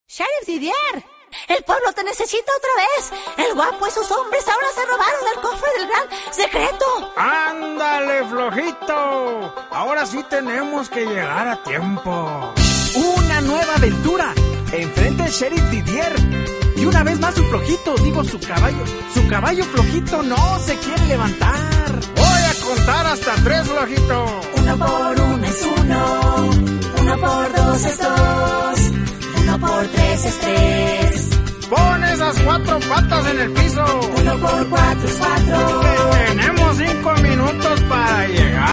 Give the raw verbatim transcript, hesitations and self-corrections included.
Sheriff Didier, el pueblo te necesita otra vez. El guapo y sus hombres ahora se robaron el cofre del gran secreto. ¡Ándale, flojito! Ahora sí tenemos que llegar a tiempo. ¡Una nueva aventura! Enfrente el Sheriff Didier. Y una vez más su flojito, digo su caballo. Su caballo flojito no se quiere levantar. Voy a contar hasta tres, flojito. Uno por uno es uno. Uno por dos es dos. Uno por tres es tres. Pon esas cuatro patas en el piso. Uno por cuatro es cuatro. Tenemos cinco minutos para llegar.